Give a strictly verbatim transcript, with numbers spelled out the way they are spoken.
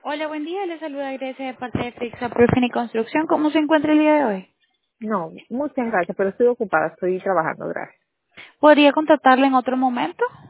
Hola, buen día. Le saluda Grecia de parte de Fixa Proofing y Construcción. ¿Cómo se encuentra el día de hoy? No, muchas gracias, pero estoy ocupada, estoy trabajando, gracias. ¿Podría contactarle en otro momento?